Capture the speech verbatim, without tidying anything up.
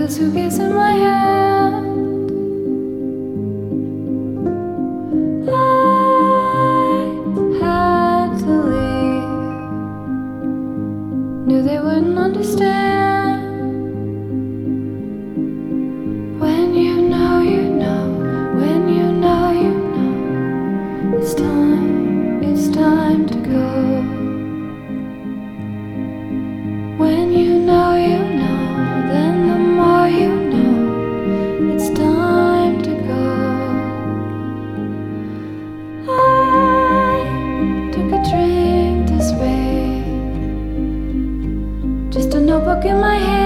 a suitcase in my hand. I had to leave. Knew they wouldn't understand. When you know, you know. When you know, you know. It's time, it's time to go. When you know, you know, then the more you know, it's time to go. I took a drink this way, just a notebook in my hand.